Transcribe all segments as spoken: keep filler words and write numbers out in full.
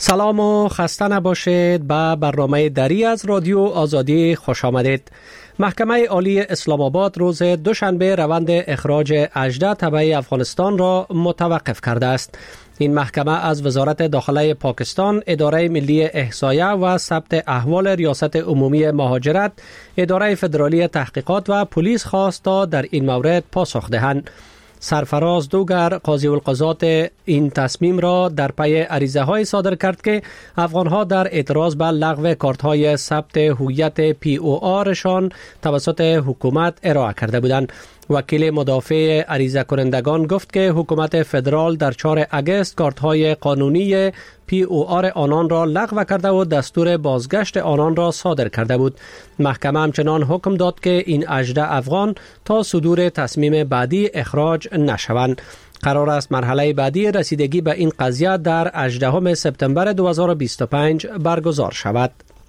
سلام و خسته نباشید. به برنامه دری از رادیو آزادی خوش آمدید. محکمه عالی اسلام آباد روز دوشنبه روند اخراج اژده تبع افغانستان را متوقف کرده است. این محکمه از وزارت داخله پاکستان، اداره ملی احصایه و ثبت احوال ریاست عمومی مهاجرت، اداره فدرالی تحقیقات و پلیس خواست تا در این مورد پاسخ دهند. سرفراز دوگر قاضی القضات این تصمیم را در پی عریضه های صادر کرد که افغان ها در اعتراض به لغو کارت های ثبت هویت پی او آرشان توسط حکومت ارائه کرده بودند. وکیل مدافع عریضه کنندگان گفت که حکومت فدرال در چهارم اگست کارت های قانونی پی او آر آنان را لغو کرده و دستور بازگشت آنان را صادر کرده بود. محکمه همچنان حکم داد که این اژده افغان تا صدور تصمیم بعدی اخراج نشوند. قرار است مرحله بعدی رسیدگی به این قضیه در هجدهم سپتامبر دو هزار و بیست و پنج برگزار شود.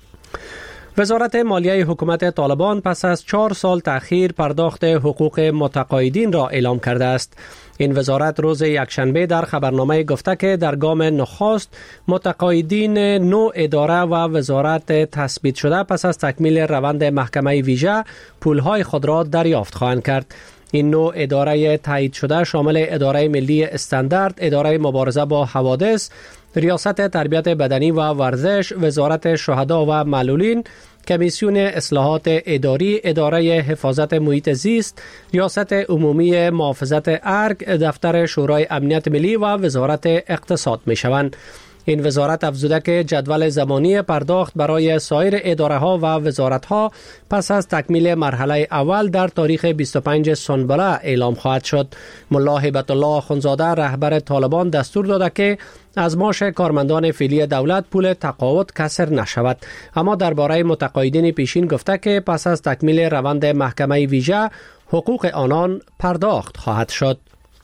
وزارت مالیه حکومت طالبان پس از چهار سال تأخیر پرداخت حقوق متقاعدین را اعلام کرده است. این وزارت روز یکشنبه در خبرنامه گفته که در گام نخست متقاعدین نو اداره و وزارت تثبیت شده پس از تکمیل روند محکمه ویژه پولهای خود را دریافت خواهند کرد. این نوع اداره تایید شده شامل اداره ملی استاندارد، اداره مبارزه با حوادث، ریاست تربیت بدنی و ورزش، وزارت شهدا و معلولین، کمیسیون اصلاحات اداری، اداره حفاظت محیط زیست، ریاست عمومی محافظت ارگ، دفتر شورای امنیت ملی و وزارت اقتصاد می شوند. این وزارت افزوده که جدول زمانی پرداخت برای سایر اداره ها و وزارت ها پس از تکمیل مرحله اول در تاریخ بیست و پنج سنبله اعلام خواهد شد. ملا هیبت الله اخوندزاده رهبر طالبان دستور داده که از معاش کارمندان فعلی دولت پول تقاعد کسر نشود، اما درباره متقاعدین پیشین گفته که پس از تکمیل روند محکمه ویژه حقوق آنان پرداخت خواهد شد.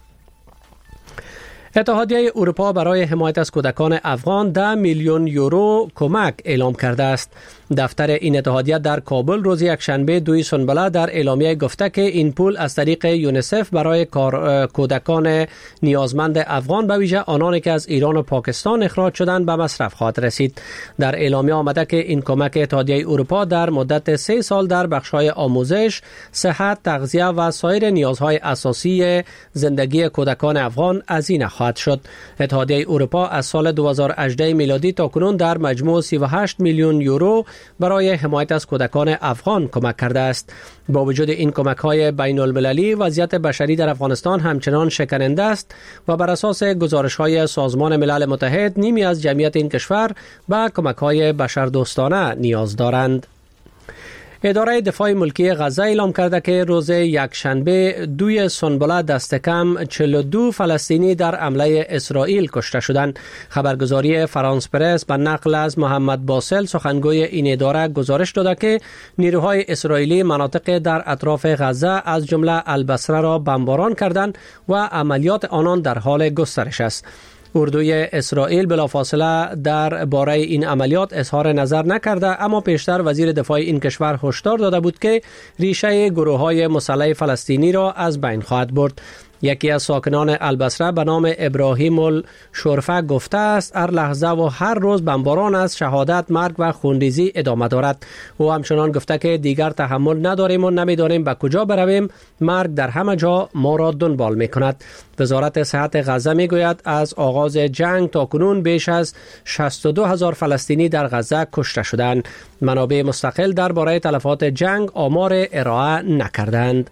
اتحادیه اروپا برای حمایت از کودکان افغان ده میلیون یورو کمک اعلام کرده است. دفتر این اتحادیه در کابل روز یکشنبه دوی سنبله در اعلامیه گفته که این پول از طریق یونیسف برای کودکان نیازمند افغان به ویژه آنانی که از ایران و پاکستان اخراج شدند به مصرف خواهد رسید. در اعلامیه آمده که این کمک اتحادیه اروپا در مدت سه سال در بخش‌های آموزش، صحت، تغذیه و سایر نیازهای اساسی زندگی کودکان افغان هزینه خواهد شد. اتحادیه اروپا از سال دو هزار و هجده میلادی تا کنون در مجموع سی و هشت میلیون یورو برای حمایت از کودکان افغان کمک کرده است. با وجود این کمک‌های بین المللی، وضعیت بشری در افغانستان همچنان شکننده است و بر اساس گزارش‌های سازمان ملل متحد نیمی از جمعیت این کشور به کمک‌های بشردوستانه نیاز دارند. اداره دفاع ملکی غزه اعلام کرده که روز یکشنبه دوی سنبله دست کم چهل و دو فلسطینی در حمله اسرائیل کشته شدند. خبرگزاری فرانس پرس به نقل از محمد باسل سخنگوی این اداره گزارش داده که نیروهای اسرائیلی مناطق در اطراف غزه از جمله البصره را بمباران کردند و عملیات آنان در حال گسترش است. اردوی اسرائیل بلافاصله در باره این عملیات اظهار نظر نکرده، اما پیشتر وزیر دفاع این کشور هشدار داده بود که ریشه گروه‌های مسلح فلسطینی را از بین خواهد برد. یکی از ساکنان البصره به نام ابراهیم الشرفه گفته است هر لحظه و هر روز بمباران از شهادت، مرگ و خونریزی ادامه دارد. او همچنان گفته که دیگر تحمل نداریم و نمیدانیم به کجا برویم، مرگ در همه جا ما را دنبال می کند. وزارت صحت غزه می گوید از آغاز جنگ تا کنون بیش از شصت و دو هزار فلسطینی در غزه کشته شدند. منابع مستقل درباره تلفات جنگ آمار ارائه نکردند.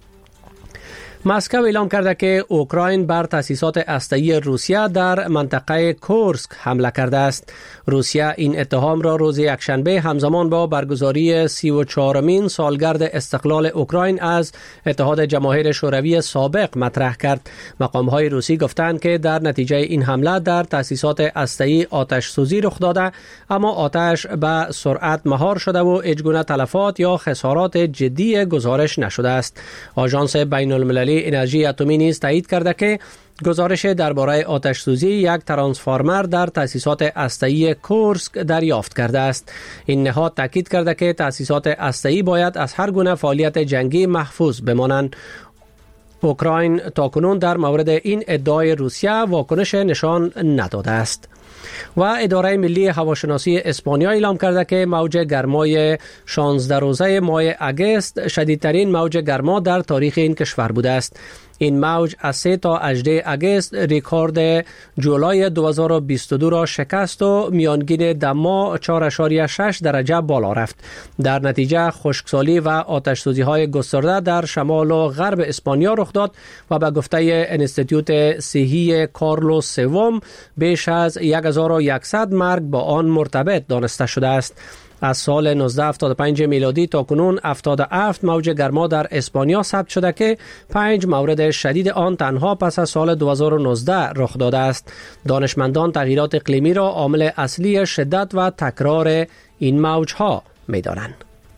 مسکو اعلام کرده که اوکراین بر تأسیسات هسته‌ای روسیه در منطقه کورسک حمله کرده است. روسیه این اتهام را روز یکشنبه همزمان با برگزاری سی و چهارمین سالگرد استقلال اوکراین از اتحاد جماهیر شوروی سابق مطرح کرد. مقام‌های روسی گفتند که در نتیجه این حمله در تأسیسات هسته‌ای آتش سوزی رخ داده، اما آتش به سرعت مهار شده و هیچگونه تلفات یا خسارات جدی گزارش نشده است. آژانس بین المللی انرژی اتمی نیز تایید کرده که گزارش درباره آتش سوزی یک ترانسفورمر در تأسیسات هسته‌ای کورسک دریافت کرده است. این نهاد تاکید کرده که تأسیسات هسته‌ای باید از هر گونه فعالیت جنگی محفوظ بمانند. اوکراین تاکنون در مورد این ادعای روسیه واکنش نشان نداده است. و اداره ملی هواشناسی اسپانیا اعلام کرده که موج گرمای شانزده روزه ماه اگست شدیدترین موج گرما در تاریخ این کشور بوده است. این موج از سه تا هجده اگست رکورد جولای دو هزار و بیست و دو را شکست و میانگین دما چهار ممیز شش درجه بالا رفت. در نتیجه خشکسالی و آتش‌سوزی های گسترده در شمال و غرب اسپانیا رخ داد و به گفته انستیتوت صحی کارلوس سوم بیش از هزار و صد مرگ با آن مرتبط دانسته شده است. از سال نوزده هفتاد و پنج میلادی تا کنون هفتاد و هفت موج گرما در اسپانیا ثبت شده که پنج مورد شدید آن تنها پس از سال دو هزار و نوزده رخ داده است. دانشمندان تغییرات اقلیمی را عامل اصلی شدت و تکرار این موجها می دانند.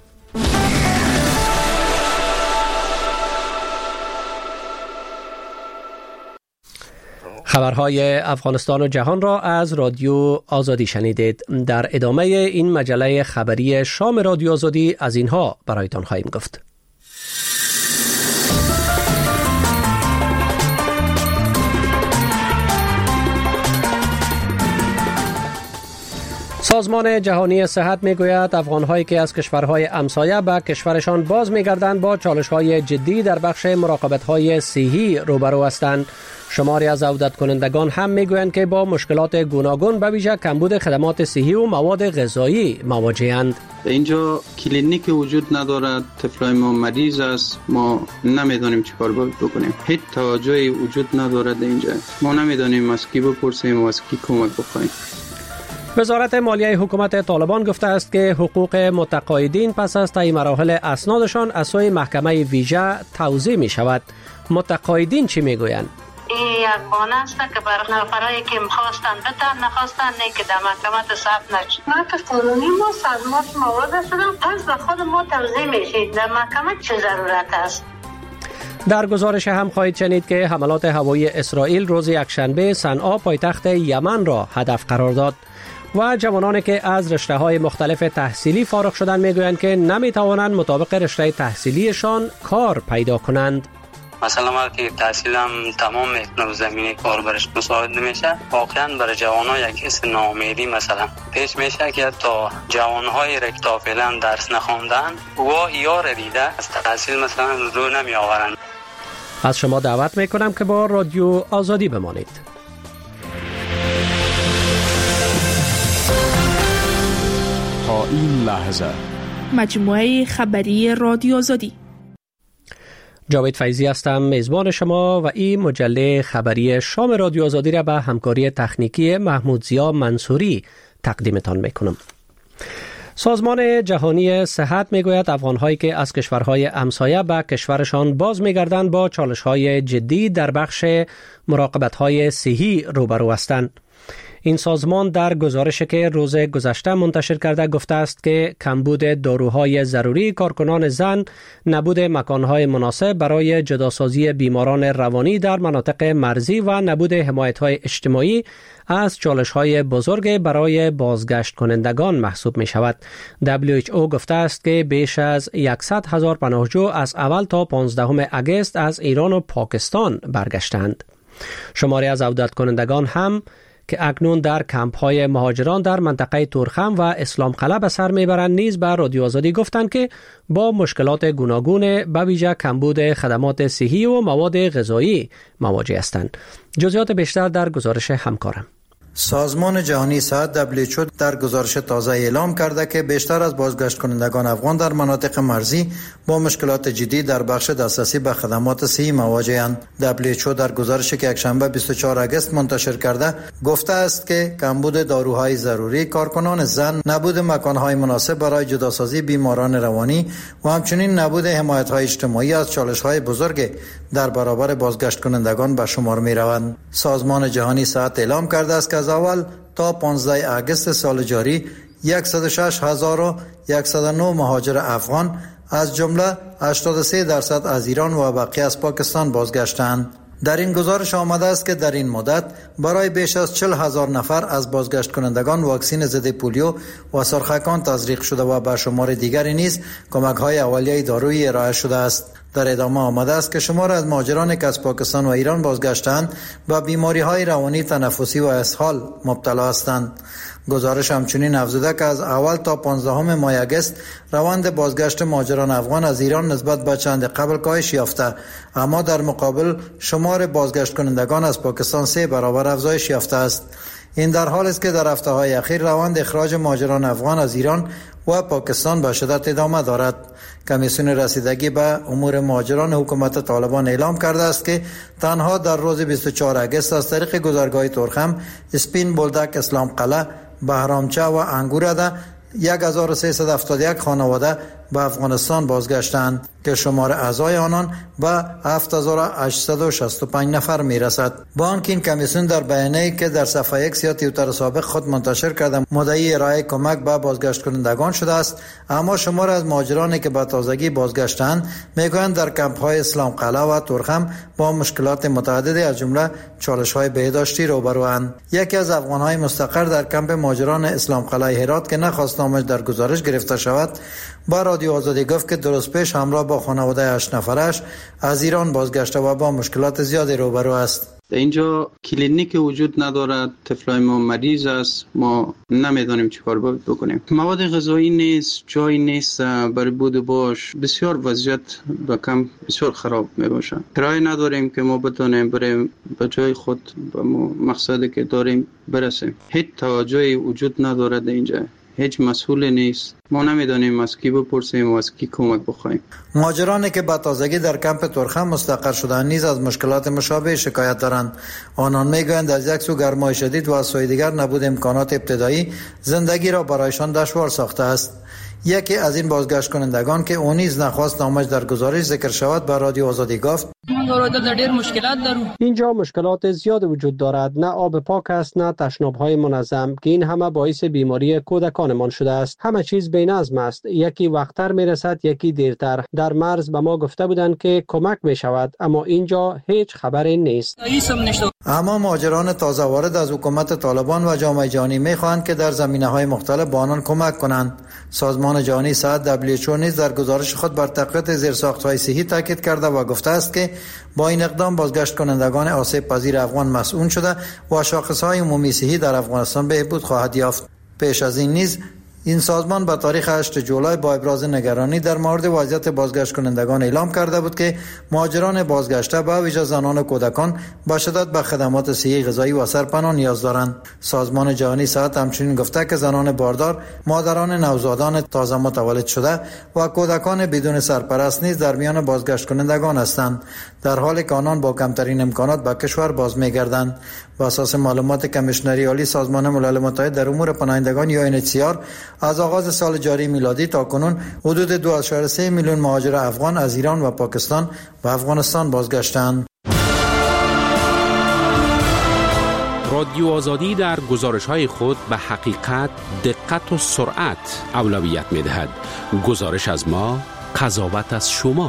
خبرهای افغانستان و جهان را از رادیو آزادی شنیدید. در ادامه این مجله خبری شام رادیو آزادی از اینها برایتان خواهیم گفت. سازمان جهانی صحت میگوید افغان‌هایی که از کشورهای همسایه به کشورشان باز می‌گردند با چالش‌های جدی در بخش مراقبت‌های صحی روبرو هستند. شماری از عودت کنندگان هم میگویند که با مشکلات گوناگون به ویژه کمبود خدمات صحی و مواد غذایی مواجه‌اند. اینجا کلینیک وجود ندارد، طفلای ما مریض است، ما نمیدانیم چیکار باید بکنیم. هیچ توجهی وجود ندارد اینجا. ما نمیدانیم از کی بپرسیم و از کی کمک بخوایم. وزارت مالیه حکومت طالبان گفته است که حقوق متقاعدین پس از طی مراحل اسنادشان از سوی محکمه ویژه توزیع می شود. متقاعدین چی می گویند؟ این یک بانه است که برای نفرایی که می‌خواستن بتن نخواستن نه که در محکمه ثبت نشد. ما که قانونی ما صدمات مواد شدن پس به خود ما توزیع میشید. در محکمه چه ضرورت است؟ در گزارش هم خواهید شنید که حملات هوایی اسرائیل روز یکشنبه صنعا پایتخت یمن را هدف قرار داد. و جوانانی که از رشته‌های مختلف تحصیلی فارغ شدن میگویند که نمیتوانند مطابق رشته تحصیلیشان کار پیدا کنند. مثلا وقتی تحصیلم تمام میکنه و زمینه کار برش مساعد نمیشه، واقعا برای جوانها یک حس ناامیدی مثلا پیش میشه که تا جوانهای را که تا فعلا درس نخواندن و یار دیده از تحصیل مثلا رو نمی آورند. از شما دعوت میکنم که با رادیو آزادی بمانید. تا این لحظه مجموعه خبری رادیو آزادی. جاوید فیضی هستم میزبان شما و این مجله خبری شام رادیو آزادی را به همکاری تکنیکی محمود ضیا منصوری تقدیمتان میکنم. سازمان جهانی صحت میگوید افغان‌هایی که از کشورهای همسایه به کشورشان باز میگردند با چالش‌های جدی در بخش مراقبت‌های صحی روبرو هستند. این سازمان در گزارشی که روز گذشته منتشر کرده گفته است که کمبود داروهای ضروری کارکنان زن، نبود مکانهای مناسب برای جداسازی بیماران روانی در مناطق مرزی و نبود حمایت‌های اجتماعی از چالش‌های بزرگ برای بازگشت کنندگان محسوب می شود. دبلیو اچ او گفته است که بیش از صد هزار پناهجو از اول تا پانزدهم اگست از ایران و پاکستان برگشتند. شماری از عودت کنندگان هم که اکنون در کمپ‌های مهاجران در منطقه تورخم و اسلام قلعه به سر میبرند نیز به رادیو آزادی گفتند که با مشکلات گوناگون به ویژه کمبود خدمات صحی و مواد غذایی مواجه هستند. جزئیات بیشتر در گزارش همکارم. سازمان جهانی صحت دبلیو اچ او در گزارش تازه اعلام کرده که بیشتر از بازگشت کنندگان افغان در مناطق مرزی با مشکلات جدی در بخش دسترسی به خدمات صحی مواجه‌اند. دبلیو اچ او در گزارشی که یکشنبه بیست و چهارم اگست منتشر کرده گفته است که کمبود داروهای ضروری، کارکنان زن، نبود مکان‌های مناسب برای جداسازی بیماران روانی و همچنین نبود حمایت‌های اجتماعی از چالش‌های بزرگ در برابر بازگشت کنندگان به شمار می‌روند. سازمان جهانی صحت اعلام کرده است که از اول تا پانزدهم اگست سال جاری صد و شش هزار و صد و نه مهاجر افغان از جمله هشتاد و سه درصد از ایران و بقیه از پاکستان بازگشتند. در این گزارش آمده است که در این مدت برای بیش از چهل هزار نفر از بازگشت کنندگان واکسن ضد پولیو و سرخکان تزریق شده و به شمار دیگری نیز کمک‌های اولیه دارویی ارائه شده است. در ادامه آمده است که شمار از مهاجرانی که از پاکستان و ایران بازگشتند با بیماری‌های روانی، تنفسی و اسهال مبتلا هستند. گزارش همچنین افزوده که از اول تا پانزدهم ماه اگست روند بازگشت مهاجران افغان از ایران نسبت به چند قبل کاهش یافته، اما در مقابل شمار بازگشت کنندگان از پاکستان سه برابر افزایش یافته است. این در حالی است که در هفته‌های اخیر روند اخراج مهاجران افغان از ایران و پاکستان به شدت ادامه دارد. کمیسیون رسیدگی به امور مهاجران حکومت طالبان اعلام کرده است که تنها در روز بیست و چهارم اگست از طریق گذرگاه تورخم، اسپین بولدک، اسلام قلعه، بهرامچه و انگورده هزار و سیصد و هفتاد و یک خانواده به افغانستان بازگشتند که شمار اعضای آنان به هفت هزار و هشتصد و شصت و پنج نفر میرسد. با آنکه این کمیسیون در بیانیه‌ای که در صفحه اکس یا توییتر سابق خود منتشر کرده مدعی ارائه کمک به بازگشت کنندگان شده است، اما شمار از مهاجرانی که به تازگی بازگشتند میگویند در کمپ‌های اسلام قلعه و تورخم با مشکلات متعددی از جمله چالش‌های بهداشتی روبروند. یکی از افغان‌های مستقر در کمپ مهاجران اسلام قلعه هرات که نخواست نامش در گزارش گرفته شود با رادیو آزادی گفت که درست پیش همراه با خانواده هشت نفرش از ایران بازگشته و با مشکلات زیادی روبرو است. در اینجا کلینیک وجود ندارد، طفلای ما مریض است، ما نمیدانیم چیکار بکنیم. مواد غذایی نیست، جای نیست برای بود و باش، بسیار وضعیت با کم بسیار خراب می باشه. کرایه نداریم که ما بتونیم بریم به جای خود به مقصدی که داریم برسیم. هیچ توجهی وجود ندارد اینجا، هیچ مسئول نیست. ما نمیدانیم از کی بپرسیم و از کی کمک بخوایم. مهاجرانی که به تازگی در کمپ تورخم مستقر شدند نیز از مشکلات مشابه شکایت دارند. آنان میگویند از یک سو گرمای شدید و از سوی دیگر نبود امکانات ابتدایی زندگی را برایشان دشوار ساخته است. یکی از این بازگشت کنندگان که او نیز نخواست نامش در گزارش ذکر شود به رادیو آزادی گفت اینجا مشکلات زیاد وجود دارد، نه آب پاک است نه تشناب‌های منظم که این همه باعث بیماری کودکانمان شده است. همه چیز بی‌نظم است، یکی وقتتر میرسد یکی دیرتر. در مرز به ما گفته بودند که کمک می شود، اما اینجا هیچ خبری نیست. اما مهاجران تازه وارد از حکومت طالبان و جامعه جهانی می‌خواهند که در زمینه‌های مختلف با آنان کمک کنند. سازمان جهانی صحت دبلیو اچ او نیز در گزارش خود بر تقویت زیرساخت‌های صحی تاکید کرده و گفته است که با این اقدام بازگشت کنندگان آسیب پذیر افغان مسئول شده و شاخص‌های عمومی صحی در افغانستان بهبود خواهد یافت. پیش از این نیز این سازمان به تاریخ هشتم جولای با ابراز نگرانی در مورد وضعیت بازگشت کنندگان اعلام کرده بود که مهاجران بازگشته به ویژه زنان و کودکان به شدت به خدمات صحی، غذایی و سرپناه نیاز دارند. سازمان جهانی صحت همچنین گفته که زنان باردار، مادران نوزادان تازه متولد شده و کودکان بدون سرپرست نیز در میان بازگشت کنندگان هستند، در حالی که آنان با کمترین امکانات به کشور باز می‌گردند. بر اساس معلومات کمیشنری عالی سازمان ملل متحد در امور پناهندگان یا ان اچ سی آر، از آغاز سال جاری میلادی تا کنون حدود دو ممیز سه میلیون مهاجر افغان از ایران و پاکستان و افغانستان بازگشتند. رادیو آزادی در گزارش‌های خود به حقیقت، دقت و سرعت اولویت می‌دهد. گزارش از ما، قضاوت از شما.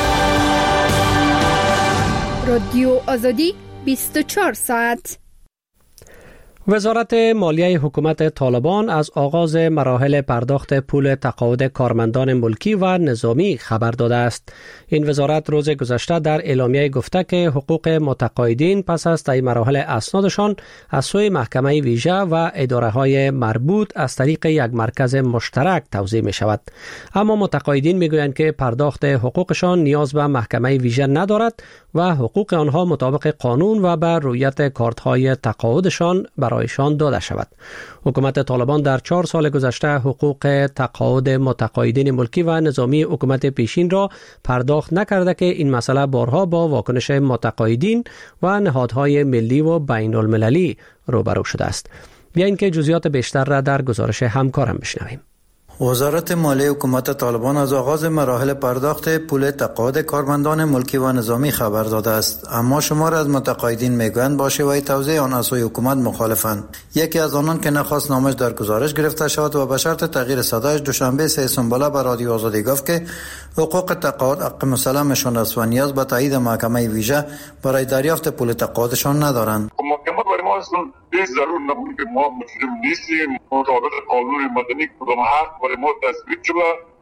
رادیو آزادی بیست و چهار ساعت. وزارت مالیه حکومت طالبان از آغاز مراحل پرداخت پول تقاعد کارمندان ملکی و نظامی خبر داده است. این وزارت روز گذشته در اعلامیه گفته که حقوق متقاعدین پس از طی مراحل اسنادشان از سوی محکمه ویژه و اداره‌های مربوط از طریق یک مرکز مشترک توزیع می شود. اما متقاعدین می گویند که پرداخت حقوقشان نیاز به محکمه ویژه ندارد و حقوق آنها مطابق قانون و بر رویت کارت‌های تقاعدشان برایشان داده شود. حکومت طالبان در چهار سال گذشته حقوق تقاعد متقاعدین ملکی و نظامی حکومت پیشین را پرداخت نکرده که این مسئله بارها با واکنش متقاعدین و نهادهای ملی و بین المللی روبرو شده است. بیایید که جزئیات بیشتر را در گزارش همکارم بشنویم. وزارت مالیه حکومت طالبان از آغاز مراحل پرداخت پول تقاعد کارمندان ملکی و نظامی خبر داده است، اما شمار از متقاعدین میگویند با شیوه توزیع آن از سوی حکومت مخالفند. یکی از آنان که نخواست نامش در گزارش گرفته شود و به شرط تغییر صدایش دوشنبه سه سنبله به رادیو آزادی گفت که حقوق تقاعد حق مسلمشان است و نیاز به تایید محکمه ویژه برای دریافت پول تقاعدشان ندارند. اصلا هیچ ضرور نبود که ما مسلم نیستیم، مطابق قانون مدنی کدام حق برای ما تثبیت شده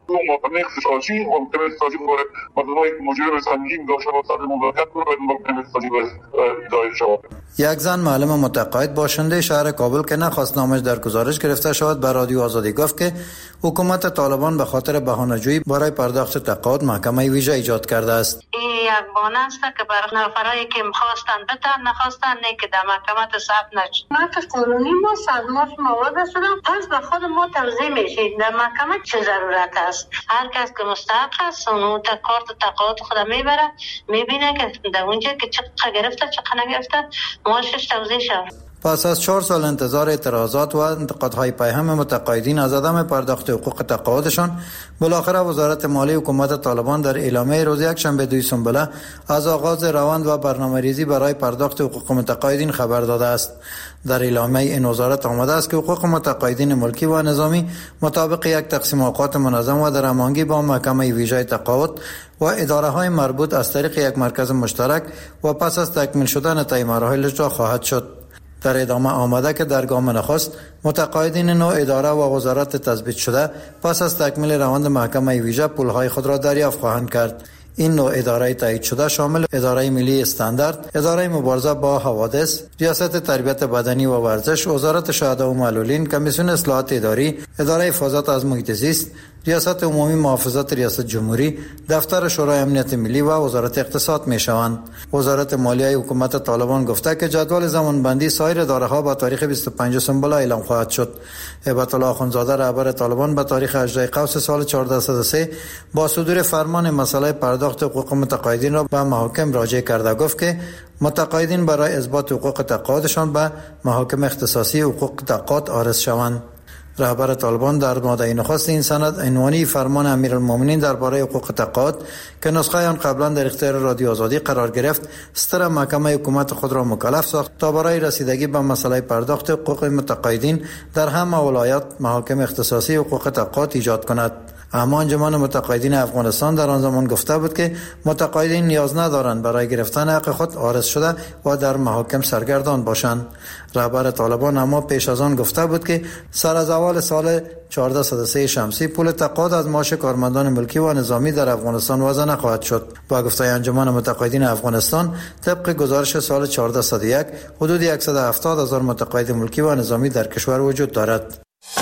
اون محکمه اختصاصی محکمه اختصاصی قرار مردمای مجرم سنگین داشته باشد مواجهت رو به محکمه اختصاصی دایر شود. یک زن معلم متقاعد باشنده شهر کابل که نخواست نامش در گزارش گرفته شود به رادیو آزادی گفت که حکومت طالبان به خاطر بهانه‌جویی برای پرداخت تقاعد محکمه ویژه ایجاد کرده است. این یک بانه است که برای نفرایی که می‌خواستن بتن نخواستن نه که در محکمه ثبت نشد. نقض قانونی ما صدمات مواد شدم پس به خود ما توضیح میشید در محکمه چه ضرورت است. هر کس که مستحق است اون کارت تقاعد خود میبره میبینه که در اونجا که چقدر گرفته چقدر نگرفته معاشش توضیح شد. پس از چهار سال انتظار اعتراضات و انتقادهای پیهم متقاعدین از عدم پرداخت حقوق تقاعدشان، بالاخره وزارت مالی حکومت طالبان در اعلامیه روز یکشنبه دوی سنبله از آغاز روند و برنامه‌ریزی برای پرداخت حقوق متقاعدین خبر داده است. در اعلامیه این وزارت آمده است که حقوق متقاعدین ملکی و نظامی مطابق یک تقسیم اوقات منظم و در هماهنگی با محکمه ویژه تقاعد و اداره‌های مربوط از طریق یک مرکز مشترک و پس از تکمیل شدن طی مراحل اجرا خواهد شد. در ادامه آمده که در گام نخست متقاعدین نو اداره و وزارت تثبیت شده پس از تکمیل روند محکمه ویژه پولهای خود را دریافت خواهند کرد. این نوع اداره تایید شده شامل اداره ملی استاندارد، اداره مبارزه با حوادث، ریاست تربیت بدنی و ورزش، وزارت شهدا و معلولین، کمیسیون اصلاحات اداری، اداره حفاظت از محیط زیست، ریاست عمومی محافظت ریاست جمهوری، دفتر شورای امنیت ملی و وزارت اقتصاد می شوند. وزارت مالیه حکومت طالبان گفته که جدول زمانبندی سایر اداره‌ها با تاریخ بیست و پنج سنبله اعلام خواهد شد. هیبت الله اخوندزاده رهبر طالبان به تاریخ هجده قوس سال چهارده صد و سه با صدور فرمان مسئله پرداخت حقوق متقاعدین را به محاکم راجع کرده گفت که متقاعدین برای اثبات حقوق تقاعدشان به محاکم اختصاصی حقوق تقاعد عارض شوند. رهبر طالبان در ماده نخست این سند عنوانی فرمان امیرالمومنین درباره حقوق تقاعد که نسخه آن قبلا در اختیار رادیو آزادی قرار گرفت، ستر محکمه حکومت خود را مکلف ساخت تا برای رسیدگی به مسئله پرداخت حقوق متقاعدین در همه ولایات محاکم اختصاصی حقوق تقاعد ایجاد کند. اما انجمن متقاعدین افغانستان در آن زمان گفته بود که متقاعدین نیاز ندارند برای گرفتن حق خود عارض شده و در محاکم سرگردان باشند. رهبر طالبان اما پیش از آن گفته بود که سر از اول سال چهارده صد و سه شمسی پول تقاعد از معاش کارمندان ملکی و نظامی در افغانستان وضع نخواهد شد. با گفته انجمن متقاعدین افغانستان، طبق گزارش سال چهارده صد و یک حدود صد و هفتاد هزار متقاعد ملکی و نظامی در کشور وجود دارد.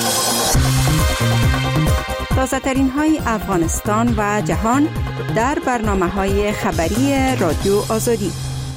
تازه ترین های افغانستان و جهان در برنامه های خبری رادیو آزادی.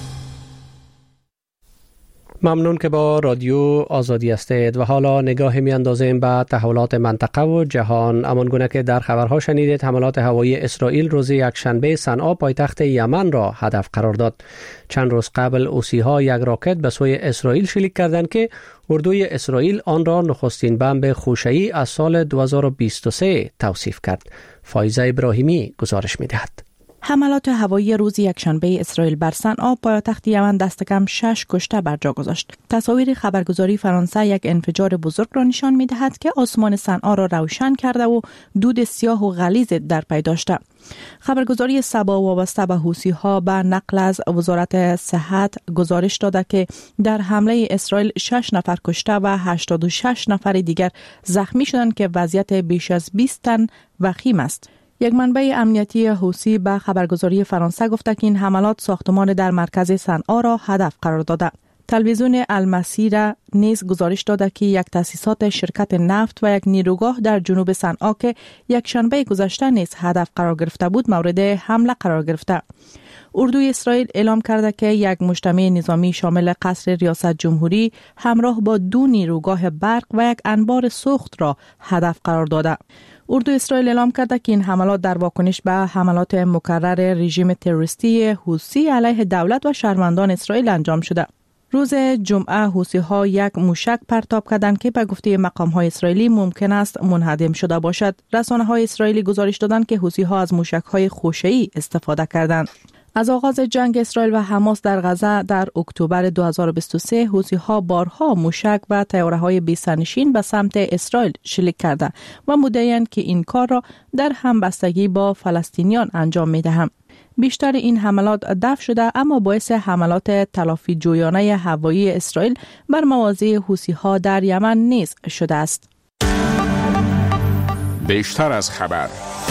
ممنون که با رادیو آزادی هستید و حالا نگاه می اندازیم به تحولات منطقه و جهان. همان گونه که در خبرها شنیدید، حملات هوایی اسرائیل روز یکشنبه صنعا پایتخت یمن را هدف قرار داد. چند روز قبل حوثی‌ها یک راکت به سوی اسرائیل شلیک کردند که اردوی اسرائیل آن را نخستین بمب خوشه‌ای از سال دو هزار و بیست و سه توصیف کرد. فایزه ابراهیمی گزارش می‌دهد. حملات هوایی روز یکشنبه اسرائیل بر صنعا پایتخت یمن دست کم شش کشته بر جا گذاشت. تصاویر خبرگزاری فرانسه یک انفجار بزرگ را نشان می‌دهد که آسمان صنعا را روشن کرده و دود سیاه و غلیظ در پی داشته. خبرگزاری سبا وابسته به حوثی‌ها به نقل از وزارت صحت گزارش داده که در حمله اسرائیل شش نفر کشته و هشتاد و شش نفر دیگر زخمی شدند که وضعیت بیش از بیست تن وخیم است. یک منبع امنیتی حوثی به خبرگزاری فرانسه گفته که این حملات ساختمان در مرکز صنعا را هدف قرار داده. تلویزیون المسیر نیز گزارش داده که یک تأسیسات شرکت نفت و یک نیروگاه در جنوب صنعا که یک شنبه گذشته نیز هدف قرار گرفته بود مورد حمله قرار گرفته. اردوی اسرائیل اعلام کرده که یک مجتمع نظامی شامل قصر ریاست جمهوری همراه با دو نیروگاه برق و یک انبار سوخت را هدف قرار داده. اردو اسرائیل اعلام کرده که این حملات در واکنش به حملات مکرر رژیم تروریستی حوثی علیه دولت و شهروندان اسرائیل انجام شده. روز جمعه حوثی‌ها یک موشک پرتاب کردند که به گفته مقام‌های اسرائیلی ممکن است منهدم شده باشد. رسانه‌های اسرائیلی گزارش دادند که حوثی‌ها از موشک‌های خوشه‌ای استفاده کردند. از آغاز جنگ اسرائیل و حماس در غزه در اکتبر دو هزار و بیست و سه حوثی‌ها بارها موشک و طیاره‌های بی‌سرنشین به سمت اسرائیل شلیک کرده و مدعی‌اند که این کار را در همبستگی با فلسطینیان انجام می‌دهند. بیشتر این حملات دفع شده اما باعث حملات تلافی جویانه هوایی اسرائیل بر مواضع حوثی‌ها در یمن نیز شده است. بیشتر از خبر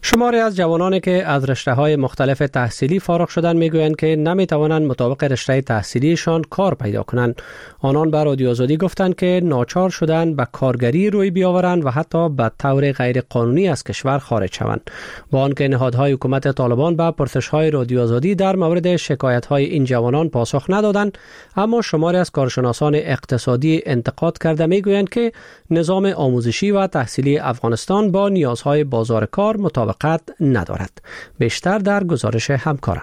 شماری از جوانانی که از رشته‌های مختلف تحصیلی فارغ شدند میگویند که نمیتوانند مطابق رشته تحصیلیشان کار پیدا کنند. آنان به رادیو آزادی گفتند که ناچار شدند به کارگری روی بیاورند و حتی به طور غیر قانونی از کشور خارج شوند. با آنکه نهادهای حکومت طالبان به پرسش‌های رادیو آزادی در مورد شکایت‌های این جوانان پاسخ ندادند، اما شماری از کارشناسان اقتصادی انتقاد کرده میگویند که نظام آموزشی و تحصیلی افغانستان با نیازهای بازار کار مطابقت ندارد. بیشتر در گزارش همکارم.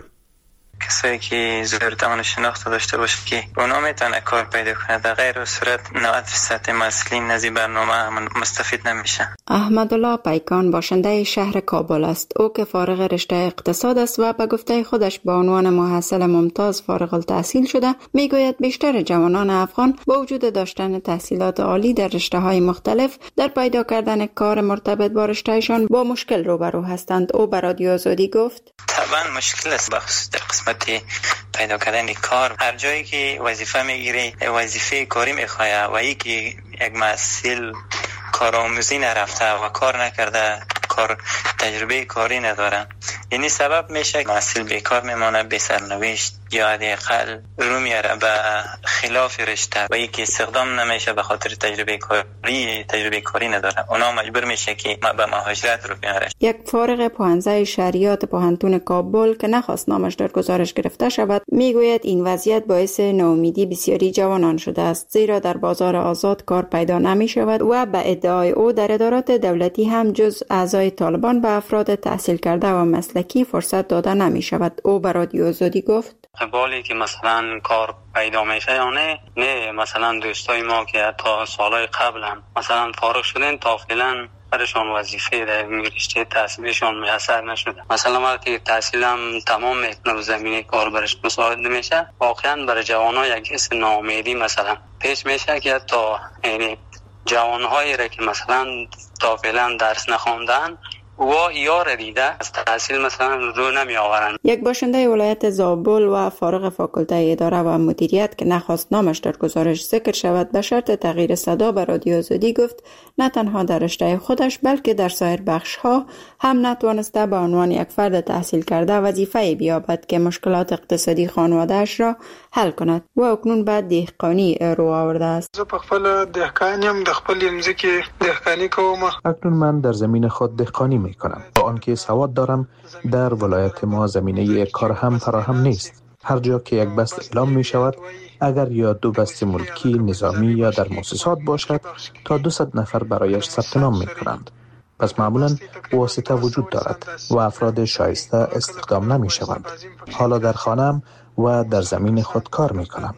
کسایی که ضرورتمون شناخته داشته باشه که اونا میتونه کار پیدا کنه، در غیر صورت نود درصد مسئولین از این برنامه مستفید نمیشه. احمدالله پیکان باشنده شهر کابل است. او که فارغ رشته اقتصاد است و به گفته خودش به عنوان محصل ممتاز فارغ التحصیل شده، میگوید بیشتر جوانان افغان با وجود داشتن تحصیلات عالی در رشته‌های مختلف در پیدا کردن کار مرتبط با رشتهشان با مشکل روبرو هستند. او به رادیو آزادی گفت: طبعا مشکل است بخصوص در قسمت پیدا کردن کار. هر جایی که وظیفه میگیری وظیفه کاری میخواه و یکی یک محصل کارآموزی نرفته و کار نکرده، کار تجربه کاری نداره، یعنی سبب میشه محصل بیکار میمانه، بی سرنوشت یا حداقل رو میاره به خلاف رشته و یکی استخدام نمیشه به خاطر تجربه کاری تجربه کاری نداره، اونا مجبور میشه که به مهاجرت رو بیاره. یک فارغ پوهنځی شریعت پوهنتون کابل که نخواست نامش در گزارش گرفته شود میگوید این وضعیت باعث ناامیدی بسیاری جوانان شده است، زیرا در بازار آزاد کار پیدا نمی شود و به ادعای او در ادارات دولتی هم جز اعضای طالبان به افراد تحصیل کرده و مسلکی فرصت داده نمی شود. او به رادیو آزادی گفت: قبالی که مثلا کار پیدا میشه یا نه نه مثلا دوستای ما که تا سالهای قبل هم مثلا فارغ شدن تا فعلا برشان وظیفه در رشته تحصیلشان میسر نشده. مثلا وقتی تحصیلم تمام میکنه و زمینه کار برش مساعد نمیشه، واقعا برای جوانها یک حس ناامیدی مثلا پیش میشه که تا یعنی جوانهایی را که مثلا تا فعلا درس نخواندن و یار دیده از تحصیل مثلا رو نمی آورند. یک باشنده ولایت زابل و فارغ فاکولته اداره و مدیریت که نخواست نامش در گزارش ذکر شود به شرط تغییر صدا به رادیو آزادی گفت نه تنها در رشته خودش بلکه در سایر بخش ها هم نتوانسته به عنوان یک فرد تحصیل کرده وظیفه بیابد که مشکلات اقتصادی خانواده‌اش را حل کند و اکنون به دهقانی رو آورده است. زه په خپل دهقانیم، د خپل ځمکې دهقانی کوم. اکنون من در زمین خود دهقانی میکنم. با آنکه سواد دارم در ولایت ما زمینه کار هم فراهم نیست. هر جا که یک بست اعلام می شود اگر یا دو بست ملکی نظامی یا در مؤسسات باشد تا دویست نفر برایش ثبت نام می کنند. پس معمولا واسطه وجود دارد و افراد شایسته استخدام نمی شوند. حالا در خانم و در زمین خود کار می کنم.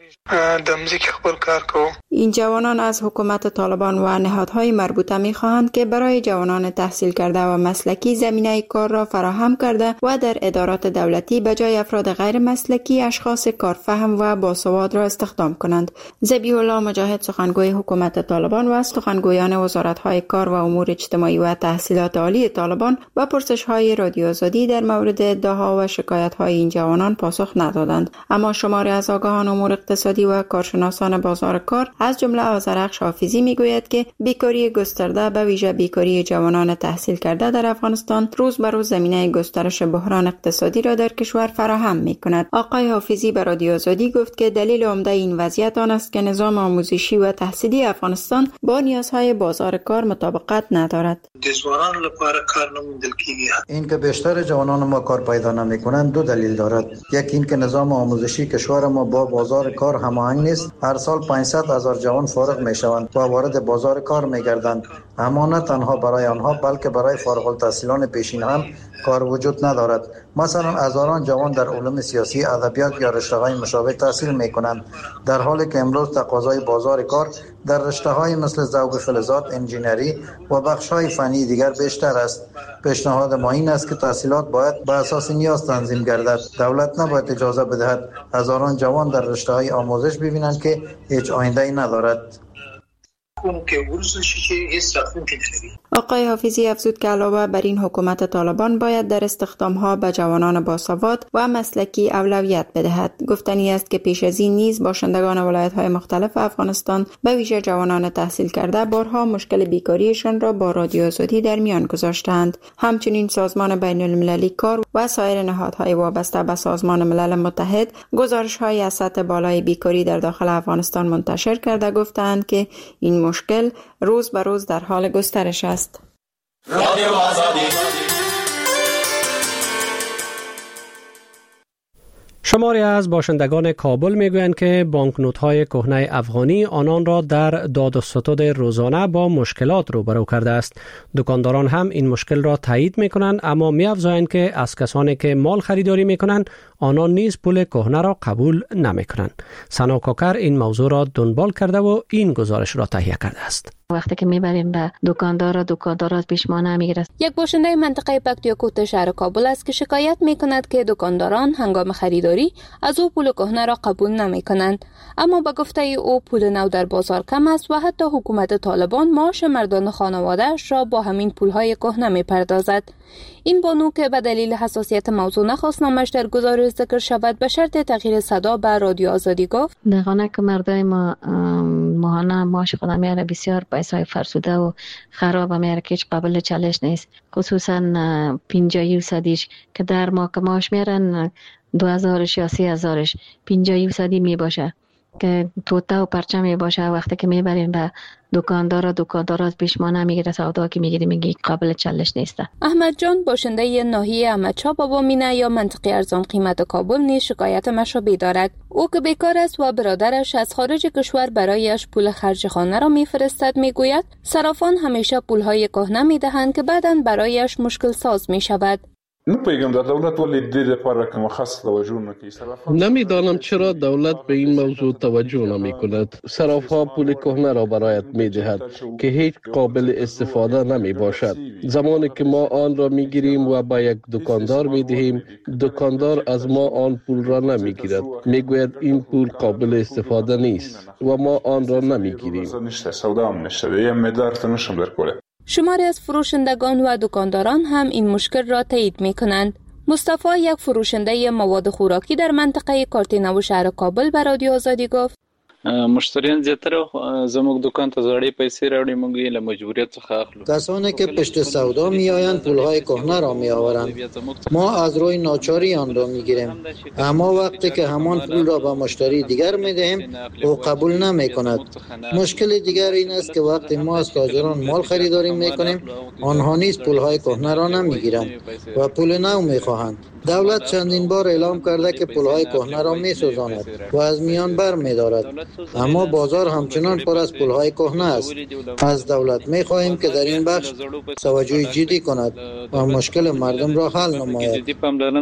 این جوانان از حکومت طالبان و نهادهای مربوطه می‌خواهند که برای جوانان تحصیل کرده و مسلکی زمینه کار را فراهم کرده و در ادارات دولتی به جای افراد غیر مسلکی اشخاص کارفهم و باسواد را استخدام کنند. ذبیح الله مجاهد سخنگوی حکومت طالبان و سخنگویان وزارت‌های کار و امور اجتماعی و تحصیلات عالی طالبان و پرسش‌های رادیو آزادی در مورد ادعاها و شکایت‌های این جوانان پاسخ ندادند، اما شماری از آگاهان امور اقتصادی و کارشناسان بازار کار از جمله آذرخش حافظی میگوید که بیکاری گسترده به ویژه بیکاری جوانان تحصیل کرده در افغانستان روز به روز زمینه گسترش بحران اقتصادی را در کشور فراهم میکند. آقای حافظی به رادیو آزادی گفت که دلیل عمده این وضعیت آن است که نظام آموزشی و تحصیلی افغانستان با نیازهای بازار کار مطابقت ندارد. این که بیشتر جوانان ما کار پیدا نمیکنند دو دلیل دارد. یکی این که نظام آموزشی کشور ما با بازار کار هماهنگ نیست. هر سال پانصد هزار جوان فارغ میشوند و وارد بازار کار میگردند، اما نه تنها برای آنها بلکه برای فارغ التحصیلان پیشین هم کار وجود ندارد. مثلا هزاران جوان در علوم سیاسی، ادبیات یا رشته‌های مشابه تحصیل میکنند، در حالی که امروز تقاضای بازار کار در رشته‌های مثل ذوق فلزات، انجینری و بخش‌های فنی دیگر بیشتر است. پیشنهاد ما این است که تحصیلات باید بر اساس نیاز تنظیم گردد. دولت نباید اجازه بدهد هزاران جوان در رشته‌های آموزش ببینند که هیچ آینده‌ای ندارد. آقای حافظی افزود که علاوه بر این حکومت طالبان باید در استخدام‌ها به جوانان باسواد و مسلکی اولویت بدهد. گفتنی است که پیش از این نیز باشندگان ولایت‌های مختلف افغانستان به ویژه جوانان تحصیل کرده بارها مشکل بیکاریشان را با رادیو آزادی در میان گذاشتند. همچنین سازمان بین‌المللی کار و سایر نهادهای وابسته به سازمان ملل متحد گزارش‌های از سطح بالای بیکاری در داخل افغانستان منتشر کرده گفتند که این مشکل روز به روز در حال گسترش است. رادیو آزادی. شماری از باشندگان کابل میگویند که بانکنوت‌های کهنه افغانی آنان را در داد و ستد روزانه با مشکلات روبرو کرده است. دکانداران هم این مشکل را تایید میکنند، اما می‌افزایند که از کسانی که مال خریداری میکنند آنان نیز پول کهنه را قبول نمیکنند. سنا کاکر این موضوع را دنبال کرده و این گزارش را تهیه کرده است. وقتی که میبریم به دکاندار، دکاندار از پیش ما نمیگیره. یک باشنده منطقه پکتیاکوت شهر کابل است که شکایت میکند که دکانداران هنگام خریداری از او پول کهنه را قبول نمیکنند، اما به گفته او پول نو در بازار کم است و حتی حکومت طالبان معاش مردان خانواده‌اش را با همین پولهای کهنه میپردازد. این بانو که به دلیل حساسیت موضوع نخواست نامش در گزارش ذکر شود، به شرط تغییر صدا به رادیو آزادی گفت: دقیقاً که مردای ما ماهانه معاش خود میاره بسیار پیسای فرسوده و خراب میاره که هیچ قابل چالش نیست، خصوصا پنجاه درصدیش که در ما که معاش میارن دو هزارش یا سی هزارش پنجاه درصدی می باشه که توته و پرچه می باشه. وقتی که میبریم به دکاندار و دکاندار از پیش ما نمیگیره، سودا که میگیری میگی قابل چالش نیسته. احمد جان باشنده ناحیه احمدشاه بابا مینه یا منطقه ارزان قیمت کابل نیز شکایت مشابه دارد. او که بیکار است و برادرش از خارج کشور برایش پول خرج خانه را میفرستد میگوید صرافان همیشه پولهای کهنه میدهند که بعداً برایش مشکل ساز میشود. نمیدانم چرا دولت به این موضوع توجه نمی کند. صراف‌ها پول کهنه را برایت می دهد که هیچ قابل استفاده نمی باشد. زمانی که ما آن را می گیریم و با یک دکاندار می دهیم، دکاندار از ما آن پول را نمی گیرد. می گوید این پول قابل استفاده نیست و ما آن را نمی گیریم. شماری از فروشندگان و دکانداران هم این مشکل را تایید می کنند. مصطفی، یک فروشنده مواد خوراکی در منطقه کارتینه و شهر کابل، به رادیو آزادی گفت: مشتریان زیاتره زموږ دکان ته زړې پیسې راوړي، موږ یې له مجبوریت څخه اخلو. کسانی که پشت سودا میآیند پولهای کهنه را میآورند، ما از روی ناچاری آن را میگیریم، اما وقتی که همان پول را به مشتری دیگر میدهیم او قبول نمیکند. مشکل دیگر این است که وقتی ما از تاجران مال خریداری میکنیم آنها نیز پولهای کهنه را نمیگیرند و پول نو میخواهند. دولت چندین بار اعلام کرده که پولهای کهنه را میسوزاند و از میان بر میدارد، اما بازار همچنان پر از پولهای کهنه است. از دولت میخواهیم که در این بخش توجه جدی کند و مشکل مردم را حل نماید.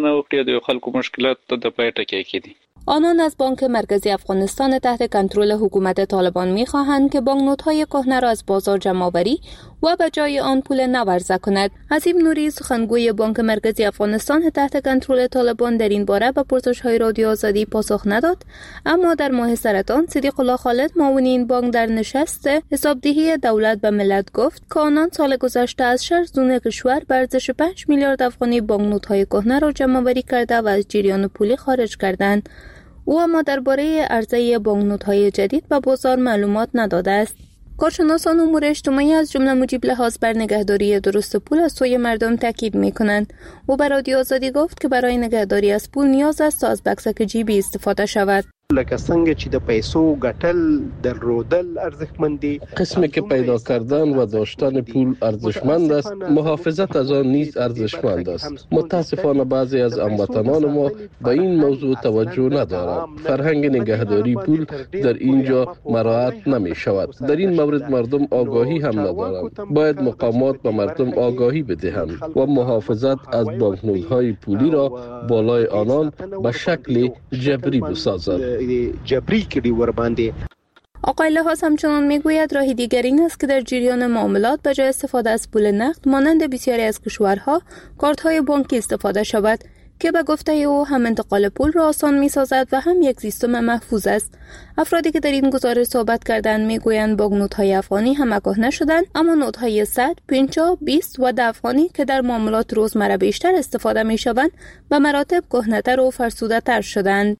آنان از بانک مرکزی افغانستان تحت کنترل حکومت طالبان می‌خواهند که بانکنوت‌های کهنه را از بازار جمع‌آوری و به جای آن پول نو عرضه کند. عظیم نوری، سخنگوی بانک مرکزی افغانستان تحت کنترل طالبان، در این باره به پرسش‌های رادیو آزادی پاسخ نداد، اما در ماه سرطان صدیق الله خالد، معاون این بانک، در نشست حسابدهی دولت به ملت گفت که آنان سال گذشته از شش زون کشور به ارزش پنج میلیارد افغانی بانکنوت‌های کهنه را جمع‌آوری کرده و از جریان پولی خارج کردند. او اما درباره عرضه بانکنوت‌های جدید به بازار معلومات نداده است. کارشناسان امور اجتماعی از جمله مجیب لحاظ بر نگهداری درست پول از سوی مردم تاکید می‌کنند. او به رادیو آزادی گفت که برای نگهداری از پول نیاز است تا از بکسک جیبی استفاده شود. لکه څنګه چې د پیسو ګټل درلودل ارزښتمن دي، قسمی که پیدا کردن و داشتن پول ارزشمند است، محافظت از آن نیز ارزشمند است. متاسفانه بعضی از هموطنان ما به این موضوع توجه ندارند. فرهنگ نگهداری پول در اینجا مراعات نمی شود. در این مورد مردم آگاهی هم ندارند. باید مقامات به مردم آگاهی بدهند و محافظت از بانکنوت‌های پولی را بالای آنان به شکل جبری بسازند. جبری کردی ور باندې. آقای لحاظ همچنان میگوید راه دیگر این است که در جریان معاملات به جای استفاده از پول نقد مانند بسیاری از کشورها کارت‌های بانکی استفاده شود. که به گفته او هم انتقال پول را آسان می سازد و هم یک سیستم محفوظ است. افرادی که در این گزارش صحبت کردند می گویند بانک نوت‌های افغانی همه کهنه شدند، اما نوت‌های صد، پنجاه، بیست و ده افغانی که در معاملات روزمره بیشتر استفاده می شوند به مراتب کهنه‌تر و فرسوده‌تر شدند.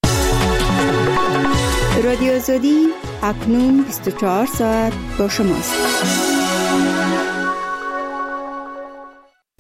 رادیو آزادی اکنون بیست و چهار ساعت با شماست.